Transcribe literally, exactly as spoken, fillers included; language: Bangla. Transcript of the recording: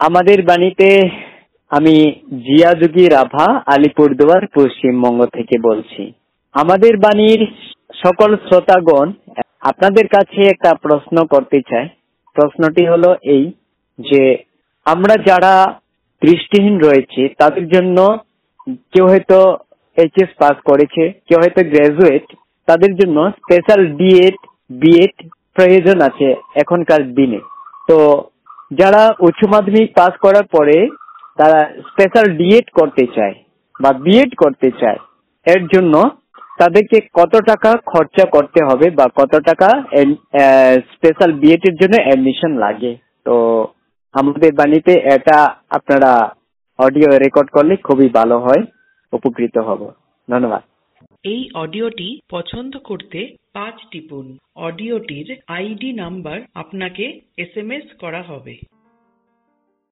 আমাদের বাণীতে আমি জিয়াদুগি রাভা, আলিপুরদুয়ার, পশ্চিমবঙ্গ থেকে বলছি। আমাদের বাণীর সকল শ্রোতাগণ, আপনাদের কাছে একটা প্রশ্ন করতে চাই। প্রশ্নটি হলো এই যে আমরা যারা দৃষ্টিহীন রয়েছে তাদের জন্য, কেউ হয়তো এইচএস পাস করেছে, কেউ হয়তো গ্রাজুয়েট, তাদের জন্য স্পেশাল ডিএড বিএড প্রয়োজন আছে এখনকার দিনে। তো যারা উচ্চ মাধ্যমিক পাস করার পরে তারা স্পেশাল ডিএড করতে চায় বা বিএড করতে চায়, এর জন্য তাদেরকে কত টাকা খরচা করতে হবে বা কত টাকা স্পেশাল বিএড এর জন্য অ্যাডমিশন লাগে। তো আমাদের বাণীতে এটা আপনারা অডিও রেকর্ড করলে খুবই ভালো হয়, উপকৃত হব। ধন্যবাদ। এই অডিওটি পছন্দ করতে পাঁচ টিপুন। অডিওটির আইডি নাম্বার আপনাকে এসএমএস করা হবে।